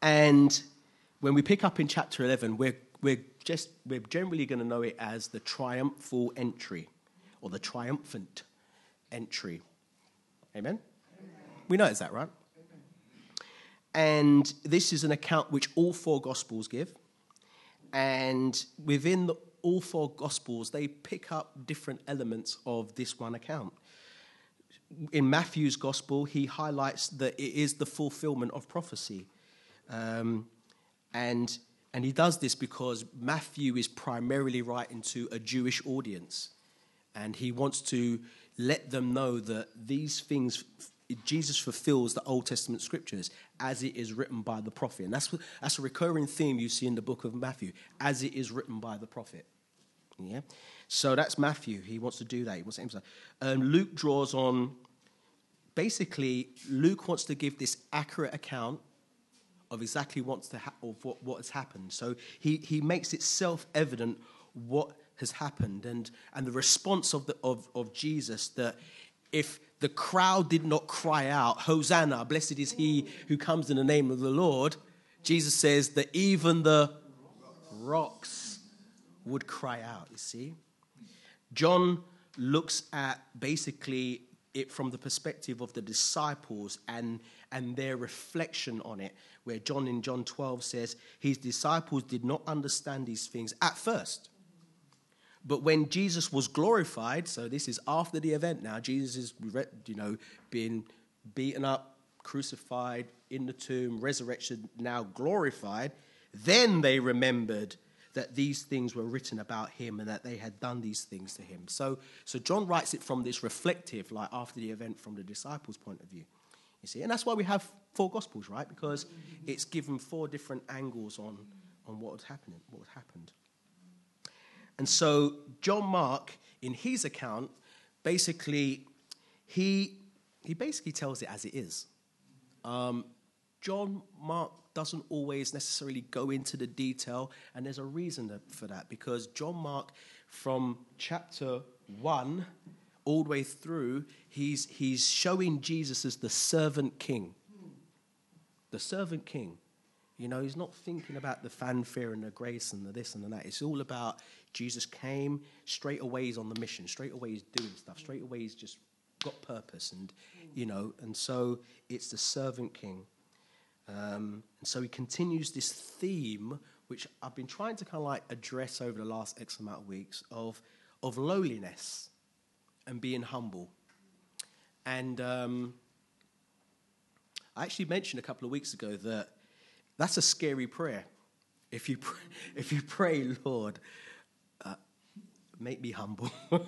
And when we pick up in chapter 11, we're generally going to know it as the triumphal entry or the triumphant entry. Amen? We know it's that, right? And this is an account which all four Gospels give. And within all four Gospels, they pick up different elements of this one account. In Matthew's Gospel, he highlights that it is the fulfillment of prophecy. And he does this because Matthew is primarily writing to a Jewish audience. And he wants to let them know that these things, Jesus fulfills the Old Testament scriptures as it is written by the prophet. And that's a recurring theme you see in the book of Matthew, as it is written by the prophet. Yeah. So that's Matthew. He wants to do that. He wants to emphasize. Luke draws on, basically, Luke wants to give this accurate account of exactly what has happened. So he makes it self-evident what has happened, and the response of Jesus, that if the crowd did not cry out, Hosanna, blessed is he who comes in the name of the Lord, Jesus says that even the rocks would cry out, you see. John looks at basically it from the perspective of the disciples and their reflection on it, where John in John 12 says his disciples did not understand these things at first. But when Jesus was glorified, so this is after the event now, Jesus is, being beaten up, crucified, in the tomb, resurrection, now glorified, then they remembered that these things were written about him and that they had done these things to him. So John writes it from this reflective, like after the event, from the disciples' point of view. You see, and that's why we have four Gospels, right? Because it's given four different angles on what was happening, what happened. And so John Mark, in his account, basically, he basically tells it as it is. John Mark doesn't always necessarily go into the detail, and there's a reason for that, because John Mark, from chapter 1 all the way through, he's showing Jesus as the servant king. The servant king. You know, he's not thinking about the fanfare and the grace and the this and the that. It's all about Jesus came, straight away he's on the mission, straight away he's doing stuff, straight away he's just got purpose, and, and so it's the servant king. And so he continues this theme, which I've been trying to kind of like address over the last X amount of weeks, of lowliness and being humble. And I actually mentioned a couple of weeks ago that that's a scary prayer. If you pray, Lord, make me humble.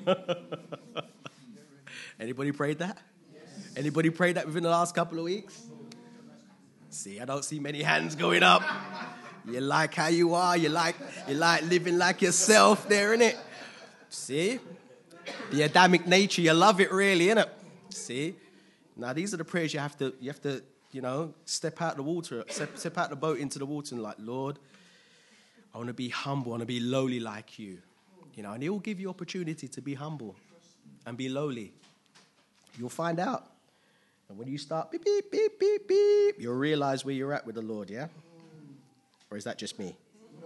Anybody prayed that? Yes. Anybody prayed that within the last couple of weeks? See, I don't see many hands going up. You like how you are. You like living like yourself there, innit? See? The Adamic nature, you love it really, innit? See? Now, these are the prayers you have to step out the water, step out the boat into the water and like, Lord, I want to be humble, I want to be lowly like you. And he will give you opportunity to be humble and be lowly. You'll find out. And when you start beep, beep, beep, beep, beep, you'll realize where you're at with the Lord, yeah? Or is that just me?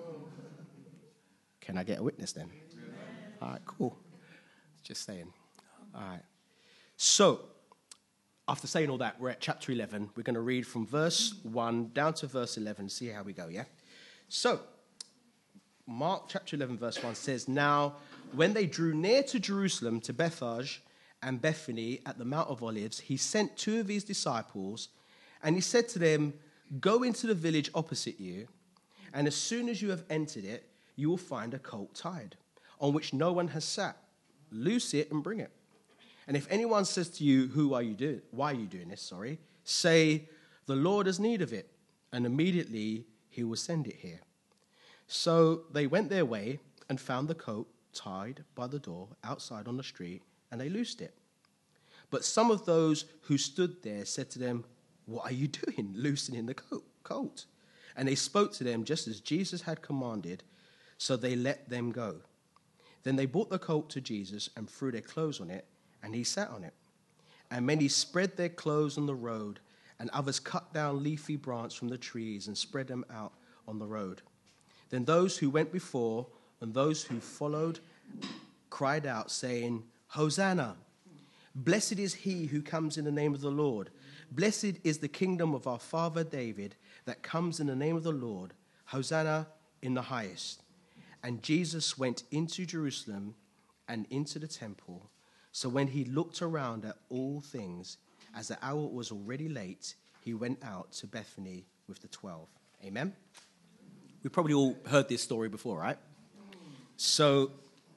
Can I get a witness then? All right, cool. Just saying. All right. So, after saying all that, we're at chapter 11. We're going to read from verse 1 down to verse 11, see how we go, yeah? So, Mark chapter 11, verse 1 says, Now, when they drew near to Jerusalem, to Bethphage and Bethany at the Mount of Olives, he sent two of his disciples, and he said to them, Go into the village opposite you, and as soon as you have entered it, you will find a colt tied, on which no one has sat. Loose it and bring it. And if anyone says to you, why are you doing this, say, the Lord has need of it, and immediately he will send it here. So they went their way and found the colt tied by the door outside on the street, and they loosed it. But some of those who stood there said to them, What are you doing, loosening the colt? And they spoke to them just as Jesus had commanded, so they let them go. Then they brought the colt to Jesus and threw their clothes on it, and he sat on it. And many spread their clothes on the road, and others cut down leafy branches from the trees and spread them out on the road. Then those who went before and those who followed cried out, saying, Hosanna! Blessed is he who comes in the name of the Lord. Blessed is the kingdom of our father David that comes in the name of the Lord. Hosanna in the highest. And Jesus went into Jerusalem and into the temple. So when he looked around at all things, as the hour was already late, he went out to Bethany with the 12. Amen? We've probably all heard this story before, right? So,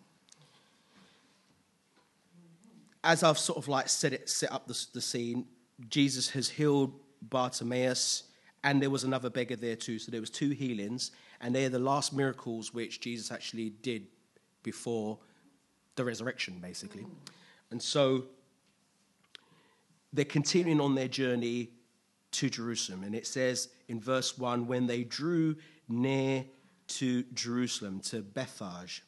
as I've sort of like set up the scene, Jesus has healed Bartimaeus, and there was another beggar there too. So there was 2 healings, and they're the last miracles which Jesus actually did before the resurrection, basically. And so they're continuing on their journey to Jerusalem. And it says in verse 1, when they drew near to Jerusalem, to Bethphage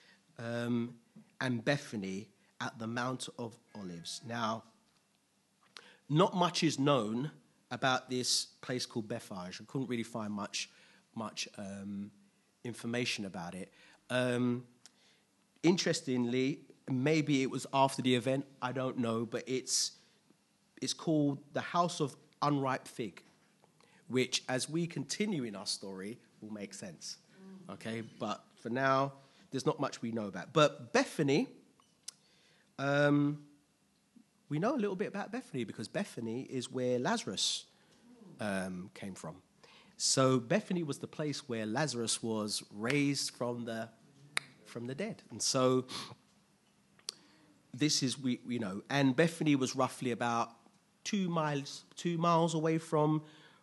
and Bethany at the Mount of Olives. Now, not much is known about this place called Bethphage. I couldn't really find much information about it. Interestingly, maybe it was after the event, I don't know, but it's called the House of Unripe Fig, which, as we continue in our story, will make sense. Okay, but for now, there's not much we know about. But Bethany, we know a little bit about Bethany because Bethany is where Lazarus came from. So Bethany was the place where Lazarus was raised from the dead. And so this is, we know, and Bethany was roughly about 2 miles away from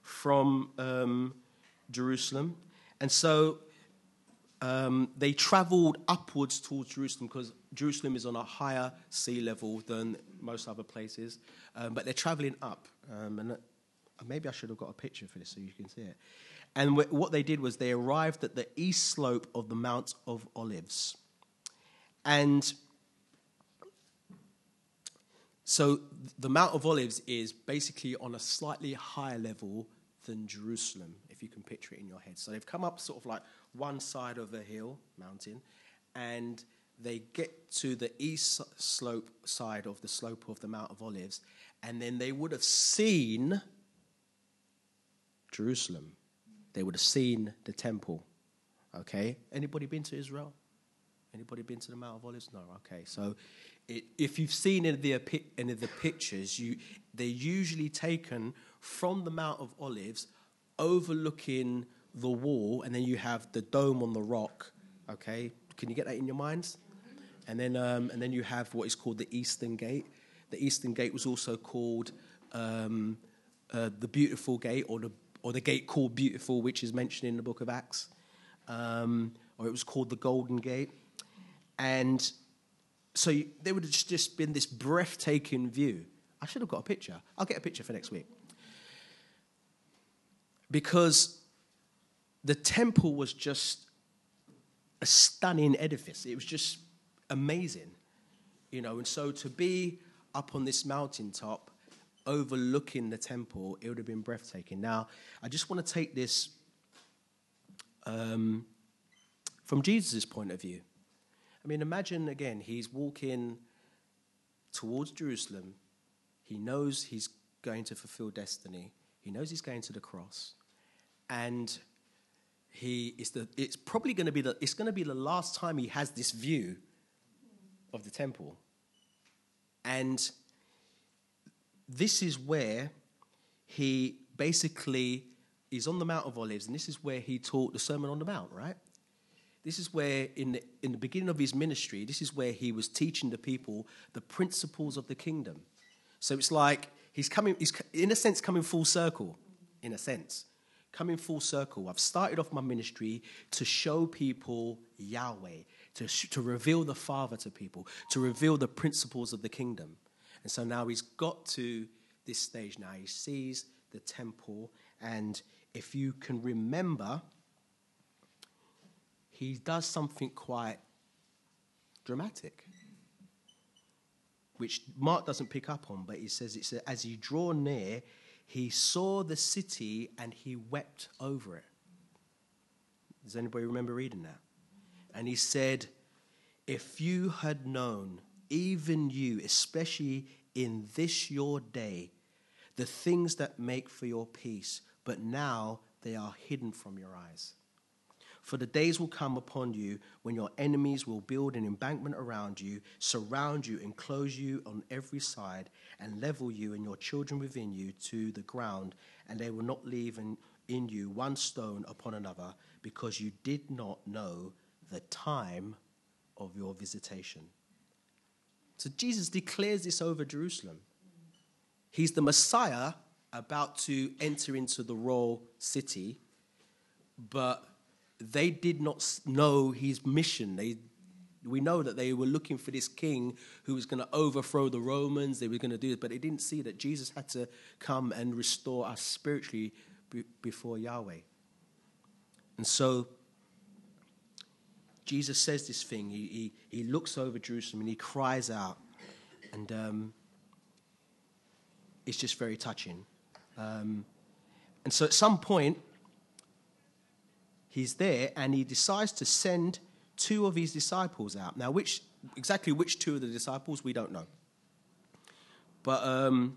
Jerusalem. And so they traveled upwards towards Jerusalem because Jerusalem is on a higher sea level than most other places. But they're traveling up. And maybe I should have got a picture for this so you can see it. And what they did was they arrived at the east slope of the Mount of Olives. And so the Mount of Olives is basically on a slightly higher level than Jerusalem, if you can picture it in your head. So they've come up sort of like one side of a mountain, and they get to the east side of the slope of the Mount of Olives, and then they would have seen Jerusalem. They would have seen the temple. Okay? Anybody been to Israel? Anybody been to the Mount of Olives? No. Okay. So if you've seen any of the pictures, they're usually taken from the Mount of Olives, overlooking the wall, and then you have the dome on the rock. Okay, can you get that in your minds? And then you have what is called the Eastern Gate. The Eastern Gate was also called the Beautiful Gate, or the gate called Beautiful, which is mentioned in the book of Acts, or it was called the Golden Gate. And so there would have just been this breathtaking view. I should have got a picture. I'll get a picture for next week. Because the temple was just a stunning edifice. It was just amazing, And so to be up on this mountaintop, overlooking the temple, it would have been breathtaking. Now, I just want to take this from Jesus' point of view. I mean, imagine, again, he's walking towards Jerusalem. He knows he's going to fulfill destiny. He knows he's going to the cross. And it's probably going to be the last time he has this view of the temple. And this is where he basically is on the Mount of Olives, and this is where he taught the Sermon on the Mount, right? This is where, in the beginning of his ministry, this is where he was teaching the people the principles of the kingdom. So it's like he's in a sense coming full circle, in a sense. Coming full circle. I've started off my ministry to show people Yahweh, to reveal the Father to people, to reveal the principles of the kingdom. And so now he's got to this stage now. He sees the temple, and if you can remember, he does something quite dramatic, which Mark doesn't pick up on, but he says, as he drew near, he saw the city and he wept over it. Does anybody remember reading that? And he said, if you had known, even you, especially in this your day, the things that make for your peace, but now they are hidden from your eyes. For the days will come upon you when your enemies will build an embankment around you, surround you, enclose you on every side, and level you and your children within you to the ground, and they will not leave in you one stone upon another, because you did not know the time of your visitation. So Jesus declares this over Jerusalem. He's the Messiah about to enter into the royal city, but they did not know his mission. We know that they were looking for this king who was going to overthrow the Romans. They were going to do it, but they didn't see that Jesus had to come and restore us spiritually before Yahweh. And so Jesus says this thing. He looks over Jerusalem and he cries out. And it's just very touching. And so at some point, he's there and he decides to send two of his disciples out. Now, exactly which two of the disciples, we don't know. But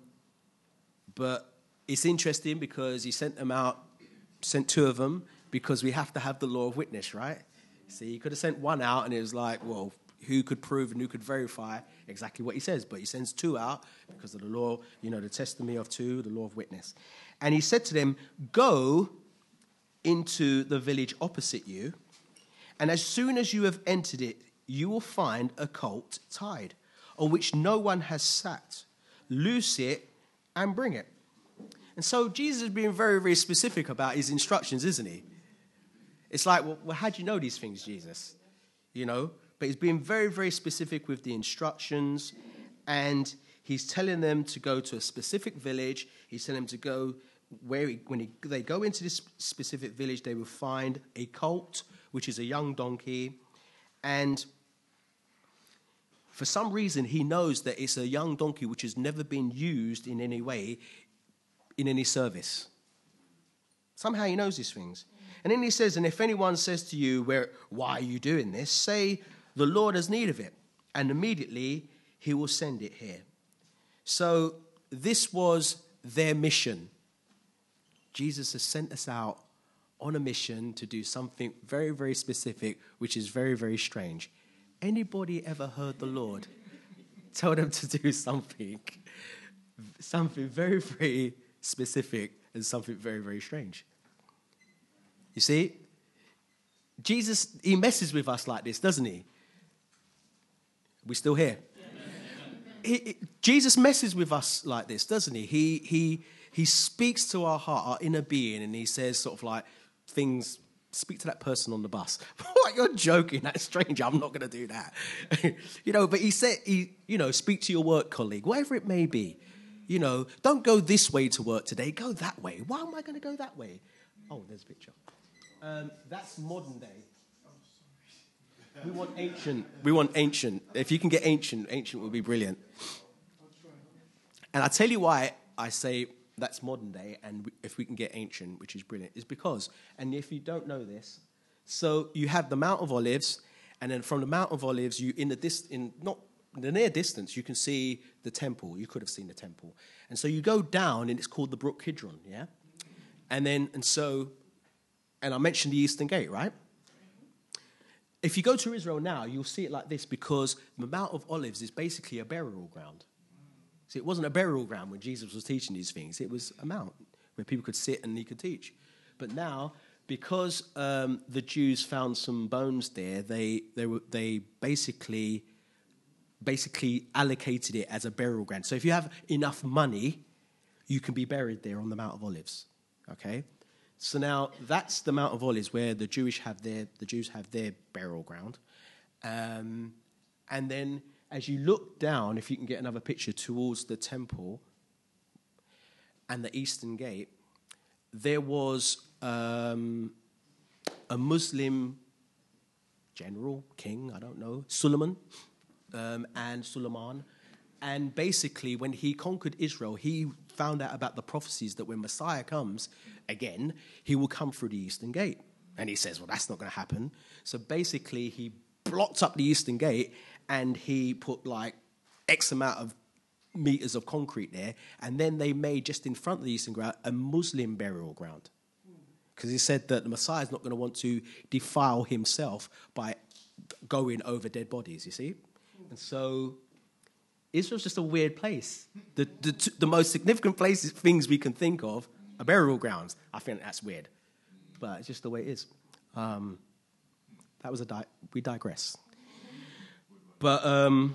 it's interesting because he sent two of them, because we have to have the law of witness, right? See, he could have sent one out and it was like, well, who could prove and who could verify exactly what he says? But he sends two out because of the law, the testimony of two, the law of witness. And he said to them, go into the village opposite you, and as soon as you have entered it, you will find a colt tied, on which no one has sat. Loose it and bring it. And so Jesus is being very, very specific about his instructions, isn't he? It's like, well, how do you know these things, Jesus? But he's being very, very specific with the instructions, and he's telling them to go to a specific village. He's telling them to go when they go into this specific village, they will find a colt, which is a young donkey, and for some reason he knows that it's a young donkey which has never been used in any way, in any service. Somehow he knows these things. And then he says, and if anyone says to you, why are you doing this? Say, the Lord has need of it, and immediately he will send it here. So this was their mission. Jesus has sent us out on a mission to do something very, very specific, which is very, very strange. Anybody ever heard the Lord tell them to do something very, very specific and something very, very strange? You see, Jesus, he messes with us like this, doesn't he? We still here? Jesus messes with us like this, doesn't he? He speaks to our heart, our inner being, and he says sort of like things, speak to that person on the bus. What, you're joking? That's strange. I'm not going to do that. But he said, speak to your work colleague, whatever it may be. Don't go this way to work today. Go that way. Why am I going to go that way? Oh, there's a picture. That's modern day. We want ancient. If you can get ancient would be brilliant. And I tell you why I say that's modern day, and if we can get ancient, which is brilliant, is because, and if you don't know this, so you have the Mount of Olives, and then from the Mount of Olives, in the near distance, you can see the temple. You could have seen the temple. And so you go down, and it's called the Brook Kidron, yeah? And I mentioned the Eastern Gate, right? If you go to Israel now, you'll see it like this, because the Mount of Olives is basically a burial ground. See, it wasn't a burial ground when Jesus was teaching these things. It was a mount where people could sit and he could teach. But now, because the Jews found some bones there, they basically allocated it as a burial ground. So if you have enough money, you can be buried there on the Mount of Olives. Okay? So now that's the Mount of Olives where the Jews have their burial ground. And then as you look down, if you can get another picture, towards the temple and the Eastern Gate, there was a Muslim general, king, I don't know, Suleiman. And basically when he conquered Israel, he found out about the prophecies that when Messiah comes again, he will come through the Eastern Gate. And he says, well, that's not going to happen. So basically, he blocked up the Eastern Gate and he put like X amount of meters of concrete there. And then they made, just in front of the Eastern ground, a Muslim burial ground. Because he said that the Messiah is not going to want to defile himself by going over dead bodies, you see? And so Israel's just a weird place. The most significant things we can think of are burial grounds. I think that's weird. But it's just the way it is. That was we digress. But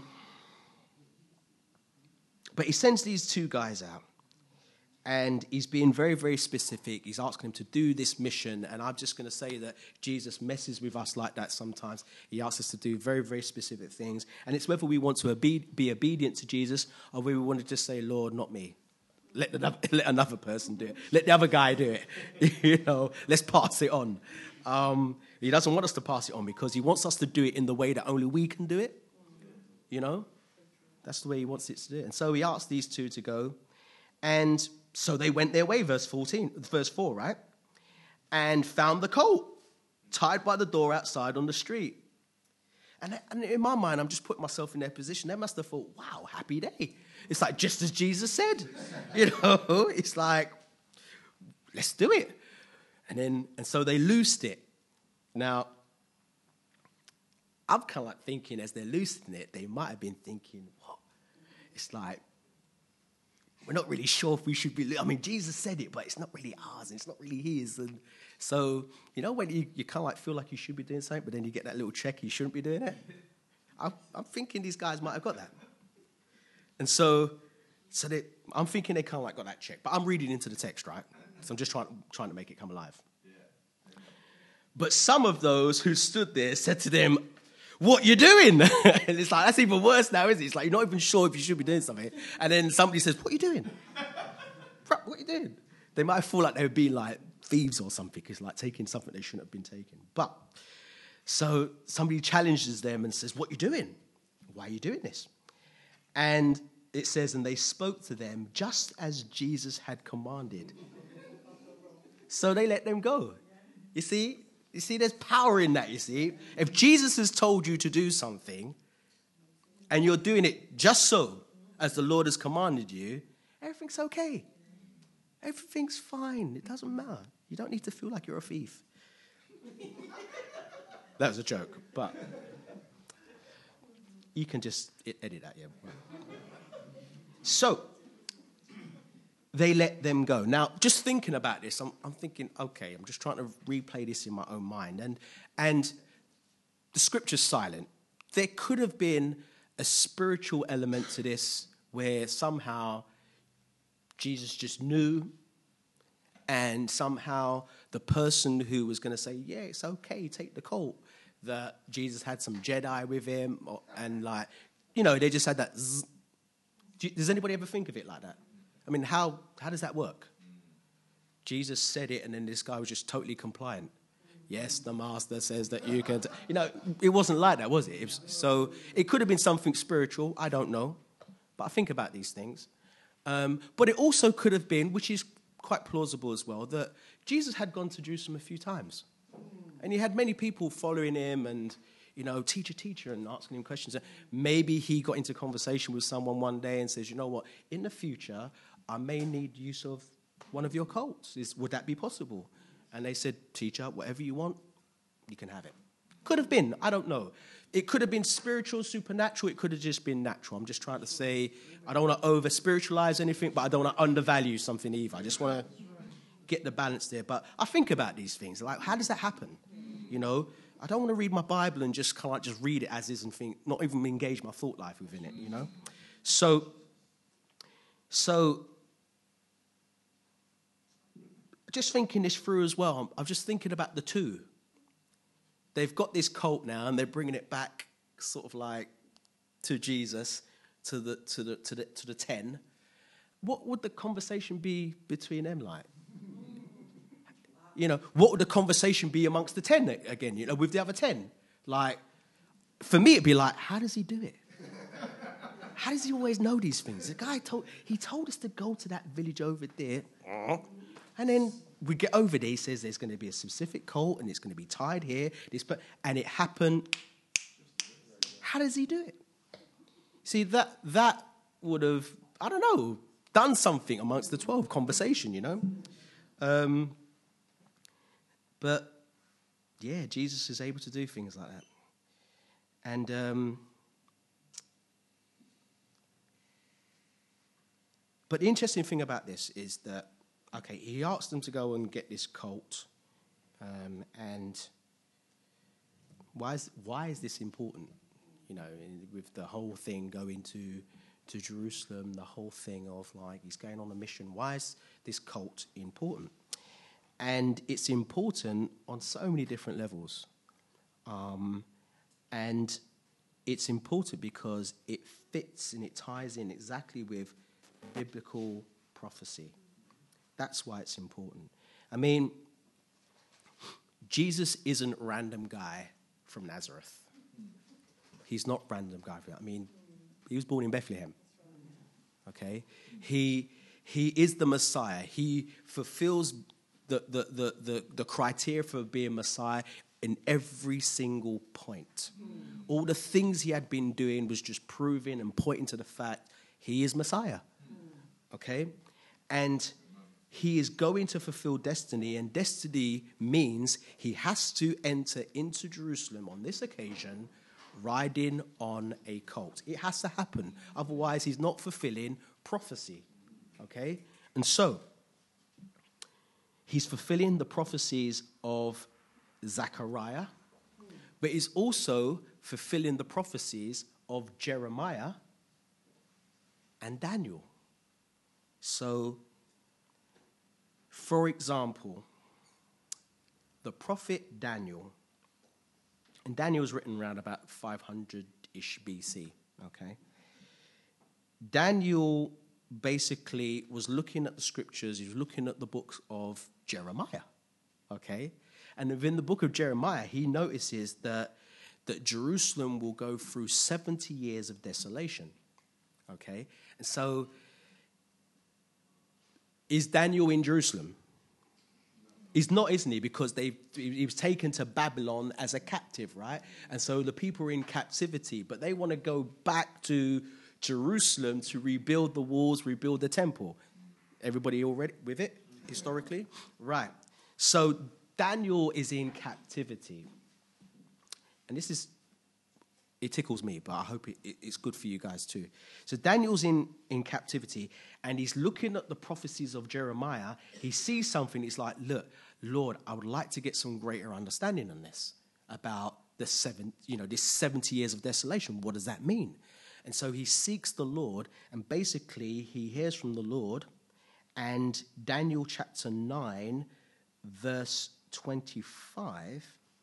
he sends these two guys out. And he's being very, very specific. He's asking him to do this mission. And I'm just going to say that Jesus messes with us like that sometimes. He asks us to do very, very specific things. And it's whether we want to be obedient to Jesus or whether we want to just say, Lord, not me. Let another person do it. Let the other guy do it. Let's pass it on. He doesn't want us to pass it on because he wants us to do it in the way that only we can do it. That's the way he wants it to do it. And so he asked these two to go. And so they went their way, verse 4, right? And found the colt tied by the door outside on the street. And in my mind, I'm just putting myself in their position. They must have thought, wow, happy day. It's like just as Jesus said. It's like, let's do it. And so they loosed it. Now, I'm kind of like thinking as they're loosing it, they might have been thinking, what? It's like, we're not really sure if we should be... Jesus said it, but it's not really ours, and it's not really his. And so, when you kind of like feel like you should be doing something, but then you get that little check, you shouldn't be doing it. I'm thinking these guys might have got that. And so I'm thinking they kind of like got that check. But I'm reading into the text, right? So I'm just trying to make it come alive. But some of those who stood there said to them, what you doing? And it's like, that's even worse now, isn't it? It's like, you're not even sure if you should be doing something. And then somebody says, what are you doing? What are you doing? They might feel like they would be like thieves or something. It's like taking something they shouldn't have been taking. But, so somebody challenges them and says, what are you doing? Why are you doing this? And it says, and they spoke to them just as Jesus had commanded. So they let them go. You see, there's power in that, you see. If Jesus has told you to do something and you're doing it just so as the Lord has commanded you, everything's okay. Everything's fine. It doesn't matter. You don't need to feel like you're a thief. That was a joke, but you can just edit that, yeah. So, they let them go. Now, just thinking about this, I'm thinking, okay, I'm just trying to replay this in my own mind. And the scripture's silent. There could have been a spiritual element to this where somehow Jesus just knew, and somehow the person who was going to say, yeah, it's okay, take the colt, that Jesus had some Jedi with him, and they just had that zzz. Does anybody ever think of it like that? I mean, how does that work? Jesus said it, and then this guy was just totally compliant. Yes, the master says that you can... it wasn't like that, was it? So it could have been something spiritual. I don't know. But I think about these things. But it also could have been, which is quite plausible as well, that Jesus had gone to Jerusalem a few times. And he had many people following him and... teacher, and asking him questions. Maybe he got into conversation with someone one day and says, you know what, in the future, I may need use of one of your colts. Would that be possible? And they said, teacher, whatever you want, you can have it. Could have been, I don't know. It could have been spiritual, supernatural. It could have just been natural. I'm just trying to say, I don't want to over-spiritualize anything, but I don't want to undervalue something either. I just want to get the balance there. But I think about these things. Like, how does that happen? I don't want to read my Bible and just kind of just read it as is and think, not even engage my thought life within it, So just thinking this through as well, I'm just thinking about the two. They've got this colt now and they're bringing it back sort of like to Jesus, to the 10. What would the conversation be between them like? What would the conversation be amongst the 10 again, with the other 10? Like, for me, it'd be like, how does he do it? How does he always know these things? The guy told us to go to that village over there. And then we get over there, he says there's going to be a specific colt and it's going to be tied here. And it happened. How does he do it? See, that would have, I don't know, done something amongst the 12 conversation, you know? But, yeah, Jesus is able to do things like that. And, but the interesting thing about this is that, okay, he asked them to go and get this colt. And why is this important? You know, with the whole thing going to Jerusalem, the whole thing of like he's going on a mission. Why is this cult important? And it's important on so many different levels. And it's important because it fits and it ties in exactly with biblical prophecy. That's why it's important. I mean, Jesus isn't a random guy from Nazareth. He's not a random guy. I mean, he was born in Bethlehem. Okay? He is the Messiah. He fulfills the criteria for being Messiah in every single point. All the things he had been doing was just proving and pointing to the fact he is Messiah. Okay? And he is going to fulfill destiny, and destiny means he has to enter into Jerusalem on this occasion riding on a colt. It has to happen. Otherwise, he's not fulfilling prophecy. Okay? And so, he's fulfilling the prophecies of Zechariah, but he's also fulfilling the prophecies of Jeremiah and Daniel. So, for example, the prophet Daniel, and Daniel was written around about 500-ish BC, okay? Daniel basically was looking at the scriptures, he was looking at the books of Jeremiah, okay? And within the book of Jeremiah, he notices that Jerusalem will go through 70 years of desolation, okay? And so, is Daniel in Jerusalem? He's not, isn't he? Because he was taken to Babylon as a captive, right? And so the people are in captivity, but they want to go back to Jerusalem to rebuild the walls, rebuild the temple. Everybody already with it, historically? Right. So Daniel is in captivity. And this is, it tickles me, but I hope it's good for you guys too. So Daniel's in captivity, and he's looking at the prophecies of Jeremiah. He sees something. He's like, look, Lord, I would like to get some greater understanding on this, about this 70 years of desolation. What does that mean? And so he seeks the Lord, and basically he hears from the Lord, and Daniel chapter 9, verse 25,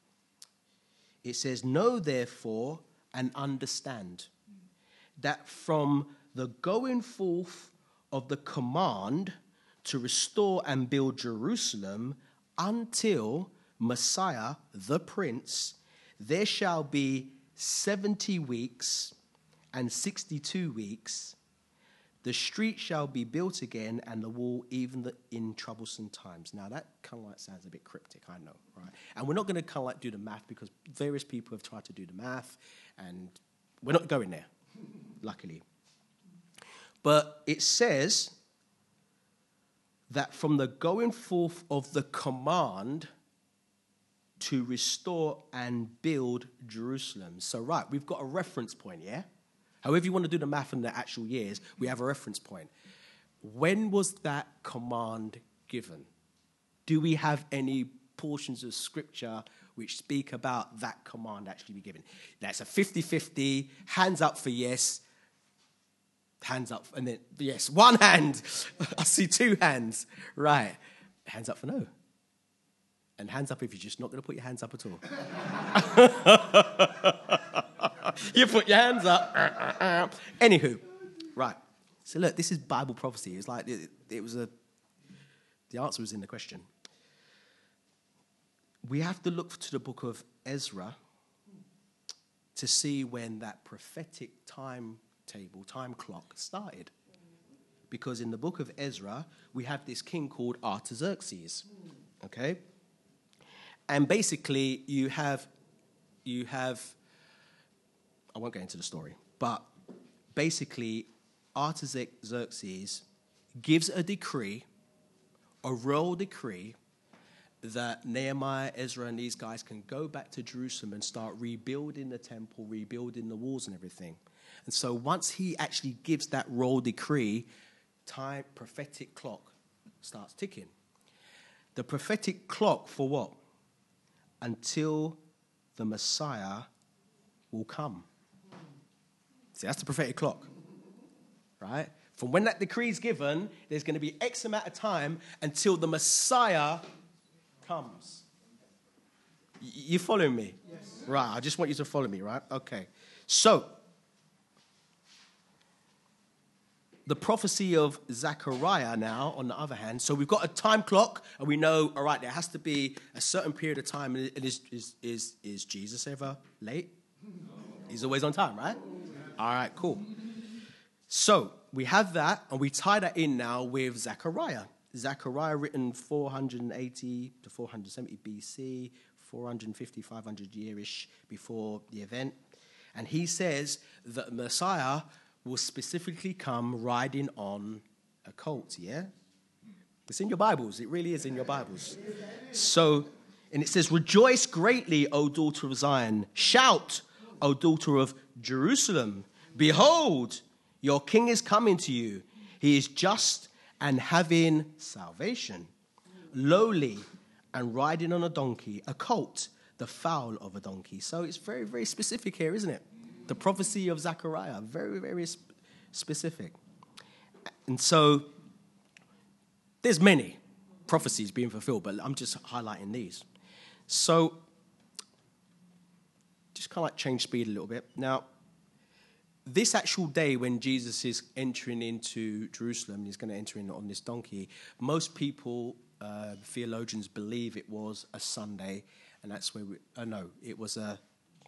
it says, know therefore and understand that from the going forth of the command to restore and build Jerusalem until Messiah, the Prince, there shall be 70 weeks and 62 weeks. The street shall be built again, and the wall even in troublesome times. Now, that kind of like sounds a bit cryptic, I know, right? And we're not going to kind of like do the math, because various people have tried to do the math, and we're not going there, luckily. But it says that from the going forth of the command to restore and build Jerusalem. So, right, we've got a reference point, yeah? However you want to do the math in the actual years, we have a reference point. When was that command given? Do we have any portions of scripture which speak about that command actually be given? That's a 50-50, hands up for yes, hands up, and then yes, one hand. I see two hands. Right, hands up for no. And hands up if you're just not going to put your hands up at all. You put your hands up. Anywho, right. So look, this is Bible prophecy. It's like it was the answer was in the question. We have to look to the book of Ezra to see when that prophetic time time clock started. Because in the book of Ezra, we have this king called Artaxerxes, okay? And basically, you have, I won't go into the story, but basically, Artaxerxes gives a decree, a royal decree, that Nehemiah, Ezra, and these guys can go back to Jerusalem and start rebuilding the temple, rebuilding the walls and everything. And so once he actually gives that royal decree, prophetic clock starts ticking. The prophetic clock for what? Until the Messiah will come. See, that's the prophetic clock, right? From when that decree is given, there's going to be X amount of time until the Messiah comes. You following me? Yes. Right, I just want you to follow me, right? Okay. So, the prophecy of Zechariah now, on the other hand, so we've got a time clock, and we know, all right, there has to be a certain period of time. And is Jesus ever late? He's always on time, right? All right, cool. So, we have that, and we tie that in now with Zechariah. Zechariah written 480 to 470 BC, 450, 500 year-ish before the event. And he says that Messiah will specifically come riding on a colt, yeah? It's in your Bibles. It really is in your Bibles. So, and it says, rejoice greatly, O daughter of Zion. Shout, O daughter of Jerusalem. Behold, your king is coming to you. He is just and having salvation, lowly and riding on a donkey, a colt, the foal of a donkey. So it's very, very specific here, isn't it? The prophecy of Zechariah, very, very specific. And so there's many prophecies being fulfilled, but I'm just highlighting these. So just kind of like change speed a little bit. Now, this actual day when Jesus is entering into Jerusalem, he's going to enter in on this donkey, most people, theologians, believe it was a Sunday, and that's where it was a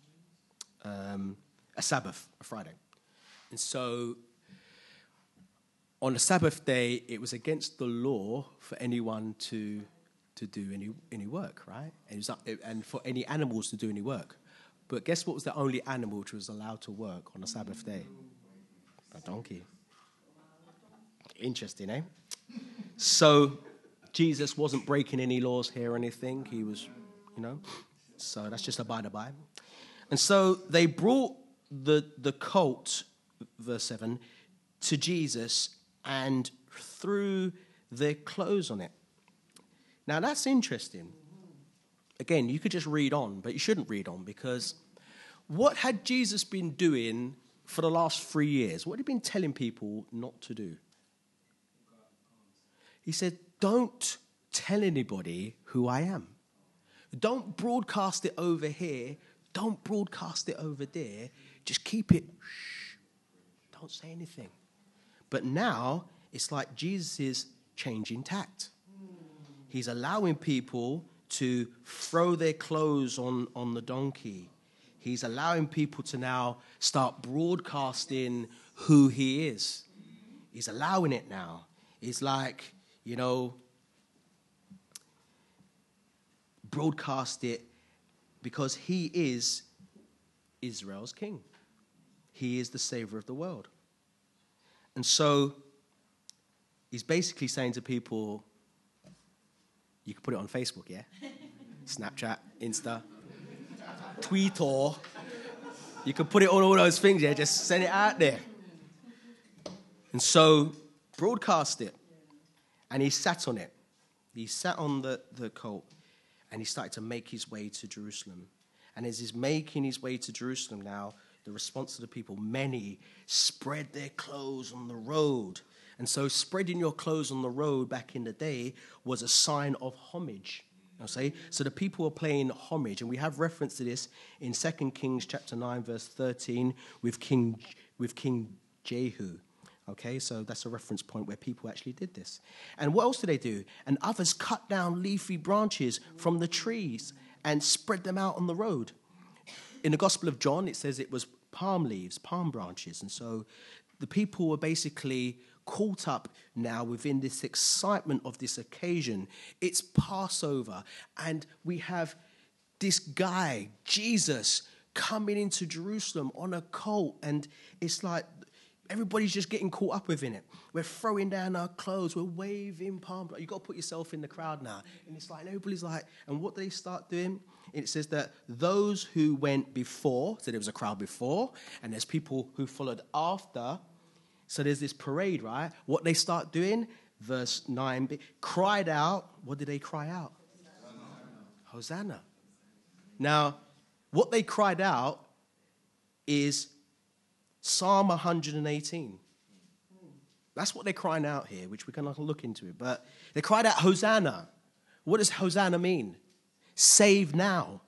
Sabbath, a Friday. And so on the Sabbath day, it was against the law for anyone to do any work, right? And for any animals to do any work. But guess what was the only animal which was allowed to work on a Sabbath day? A donkey. Interesting, eh? So Jesus wasn't breaking any laws here or anything. He was, so that's just a by the by. And so they brought the colt, verse 7, to Jesus and threw their clothes on it. Now that's interesting. Again, you could just read on, but you shouldn't read on, because what had Jesus been doing for the last 3 years? What had he been telling people not to do? He said, don't tell anybody who I am. Don't broadcast it over here. Don't broadcast it over there. Just keep it, shh. Don't say anything. But now, it's like Jesus is changing tact. He's allowing people to throw their clothes on the donkey. He's allowing people to now start broadcasting who he is. He's allowing it now. It's like, broadcast it because he is Israel's king. He is the savior of the world. And so he's basically saying to people, you can put it on Facebook, yeah? Snapchat, Insta, Twitter. You can put it on all those things, yeah? Just send it out there. And so broadcast it. And he sat on it. He sat on the colt, and he started to make his way to Jerusalem. And as he's making his way to Jerusalem now, the response to the people, many spread their clothes on the road. And so spreading your clothes on the road back in the day was a sign of homage. Okay? So the people were paying homage, and we have reference to this in 2 Kings chapter 9, verse 13, with King Jehu. Okay, so that's a reference point where people actually did this. And what else did they do? And others cut down leafy branches from the trees and spread them out on the road. In the Gospel of John, it says it was palm leaves, palm branches. And so the people were basically caught up now within this excitement of this occasion. It's Passover, and we have this guy, Jesus, coming into Jerusalem on a colt, and it's like everybody's just getting caught up within it. We're throwing down our clothes, we're waving palm. You got to put yourself in the crowd now. And it's like, everybody's like, and what do they start doing? It says that those who went before, so there was a crowd before, and there's people who followed after. So there's this parade, right? What they start doing, verse 9, cried out. What did they cry out? Hosanna. Now, what they cried out is Psalm 118. That's what they're crying out here, which we're going to look into it. But they cried out Hosanna. What does Hosanna mean? Save now.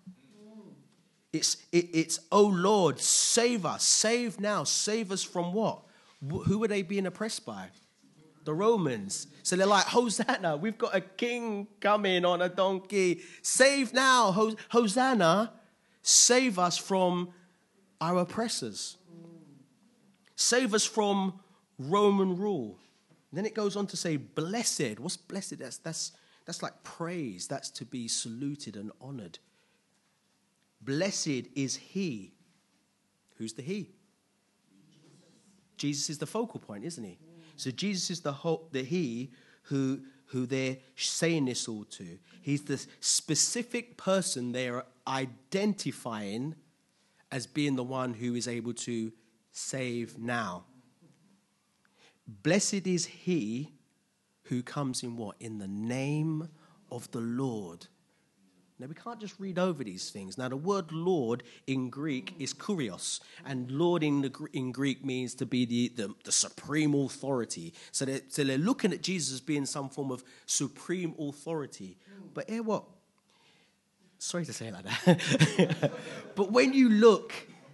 It's oh Lord, save us. Save now. Save us from what? Who are they being oppressed by? The Romans. So they're like, Hosanna, we've got a king coming on a donkey. Save now. Hosanna, save us from our oppressors. Save us from Roman rule. And then it goes on to say, blessed. What's blessed? That's like praise. That's to be saluted and honored. Blessed is he. Who's the he? Jesus is the focal point, isn't he? So Jesus is the he who they're saying this all to. He's the specific person they're identifying as being the one who is able to save now. Blessed is he who comes in what? In the name of the Lord. Now, we can't just read over these things. Now, the word Lord in Greek is kurios, and Lord in Greek means to be the supreme authority. So they're looking at Jesus as being some form of supreme authority. But hear what? Sorry to say it like that. But when you look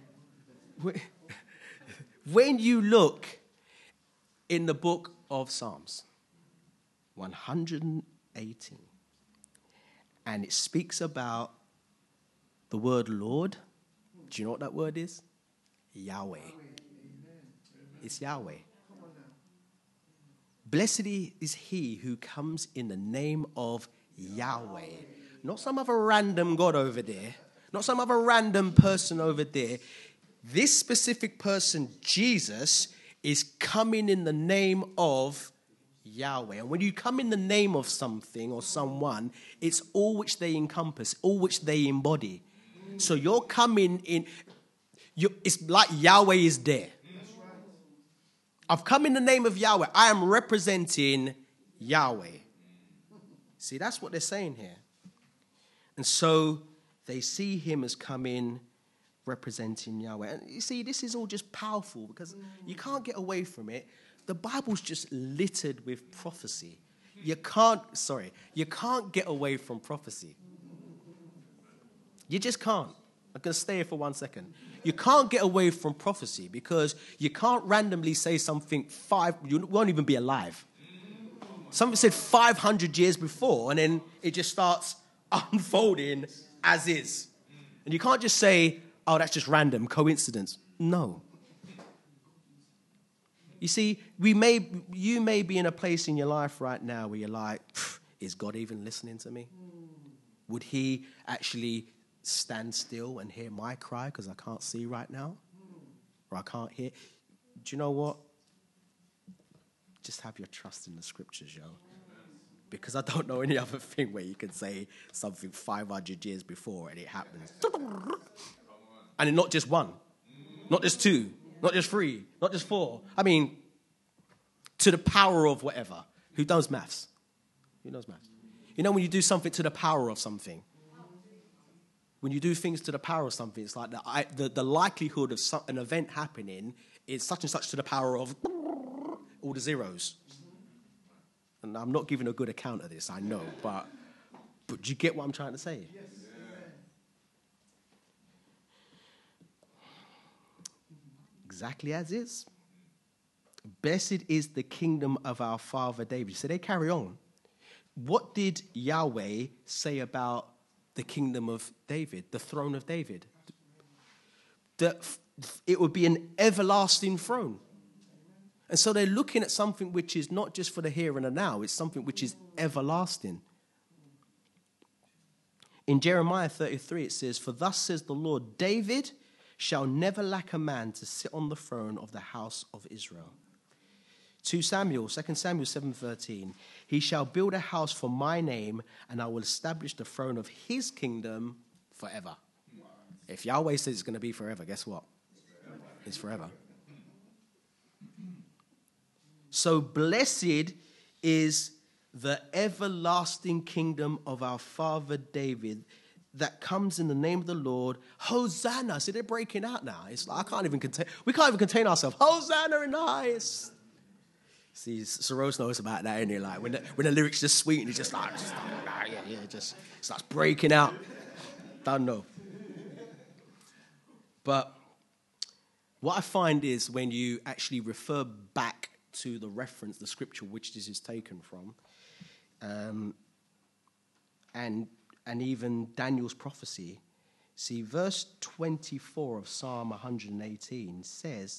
in the book of Psalms, 118, and it speaks about the word Lord. Do you know what that word is? Yahweh. It's Yahweh. Blessed is he who comes in the name of Yahweh. Not some other random God over there. Not some other random person over there. This specific person, Jesus, is coming in the name of Yahweh. And when you come in the name of something or someone, it's all which they encompass, all which they embody. So you're coming in, it's like Yahweh is there. I've come in the name of Yahweh. I am representing Yahweh. See, that's what they're saying here. And so they see him as coming representing Yahweh. And you see, this is all just powerful because you can't get away from it. The Bible's just littered with prophecy. You can't get away from prophecy. You just can't. I'm going to stay here for 1 second. You can't get away from prophecy because you can't randomly say something you won't even be alive. Something said 500 years before, and then it just starts unfolding as is. And you can't just say, oh, that's just random, coincidence. No. You see, you may be in a place in your life right now where you're like, is God even listening to me? Would he actually stand still and hear my cry because I can't see right now? Or I can't hear? Do you know what? Just have your trust in the scriptures, yo. Because I don't know any other thing where you can say something 500 years before and it happens. And not just one, not just two, not just three, not just four. I mean, to the power of whatever. Who knows maths? Who knows maths? You know when you do something to the power of something? When you do things to the power of something, it's like the likelihood of an event happening is such and such to the power of all the zeros. And I'm not giving a good account of this, I know, but do you get what I'm trying to say? Yes. Exactly as is. Blessed is the kingdom of our father David. So they carry on. What did Yahweh say about the kingdom of David, the throne of David? that it would be an everlasting throne. And so they're looking at something which is not just for the here and the now, it's something which is everlasting. In Jeremiah 33, it says, "For thus says the Lord, David shall never lack a man to sit on the throne of the house of Israel." 2 Samuel 7:13, "He shall build a house for my name, and I will establish the throne of his kingdom forever." If Yahweh says it's going to be forever, guess what? It's forever. So blessed is the everlasting kingdom of our father David that comes in the name of the Lord. Hosanna. See, they're breaking out now. It's like, we can't even contain ourselves. Hosanna in the highest. See, Soros knows about that, isn't he? Like, when the lyrics just sweet and he just starts breaking out. Don't know. But what I find is when you actually refer back to the reference, the scripture which this is taken from, and even Daniel's prophecy, see, verse 24 of Psalm 118 says,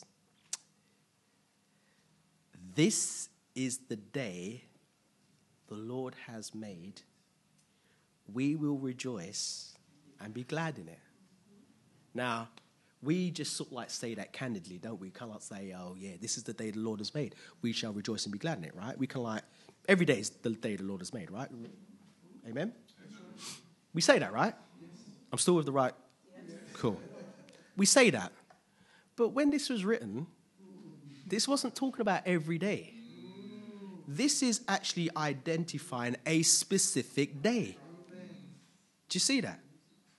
"This is the day the Lord has made. We will rejoice and be glad in it." Now, we just sort of like say that candidly, don't we? Kind of say, "Oh, yeah, this is the day the Lord has made. We shall rejoice and be glad in it," right? We can like, every day is the day the Lord has made, right? Amen? We say that, right? I'm still with the right? Cool. We say that. But when this was written, this wasn't talking about every day. This is actually identifying a specific day. Do you see that?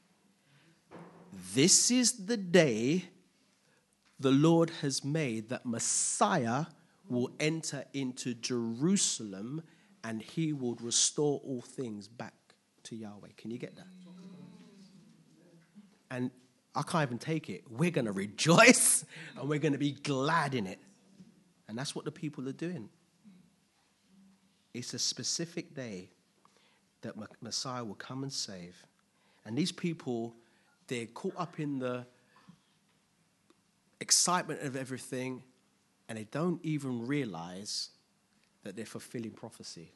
This is the day the Lord has made, that Messiah will enter into Jerusalem and he will restore all things back to Yahweh. Can you get that? And I can't even take it. We're going to rejoice and we're going to be glad in it. And that's what the people are doing. It's a specific day that Messiah will come and save. And these people, they're caught up in the excitement of everything, and they don't even realize that they're fulfilling prophecy.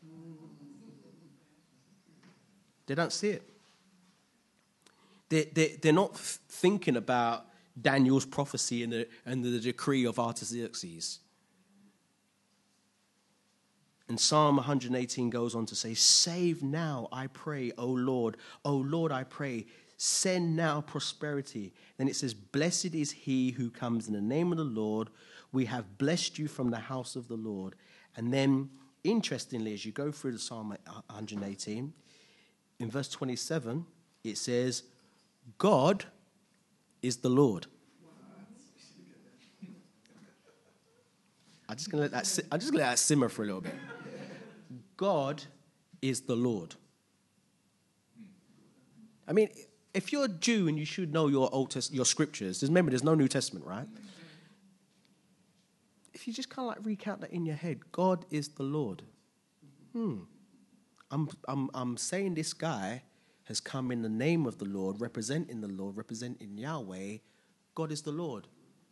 They don't see it. They're not thinking about Daniel's prophecy and the decree of Artaxerxes. And Psalm 118 goes on to say, "Save now, I pray, O Lord, I pray. Send now prosperity." Then it says, "Blessed is he who comes in the name of the Lord. We have blessed you from the house of the Lord." And then, interestingly, as you go through the Psalm 118, in verse 27, it says, "God is the Lord." I'm just going to let that simmer for a little bit. God is the Lord. I mean, if you're a Jew and you should know your scriptures, remember there's no New Testament, right? If you just kind of like recount that in your head, God is the Lord. I'm saying this guy has come in the name of the Lord, representing Yahweh. God is the Lord.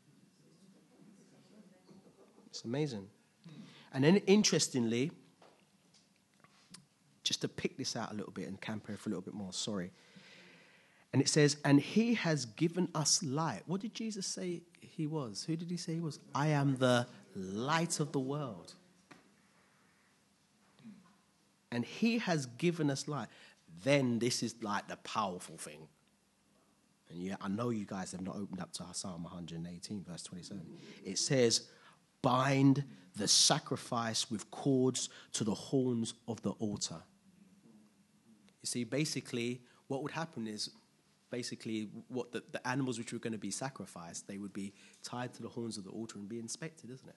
It's amazing. And then interestingly, just to pick this out a little bit and camp here for a little bit more, sorry. And it says, "And he has given us light." What did Jesus say he was? Who did he say he was? "I am the light of the world." And he has given us light. Then this is like the powerful thing. And yeah, I know you guys have not opened up to Psalm 118, verse 27. It says, "Bind the sacrifice with cords to the horns of the altar." You see, basically, what would happen is, what the animals which were going to be sacrificed, they would be tied to the horns of the altar and be inspected, isn't it?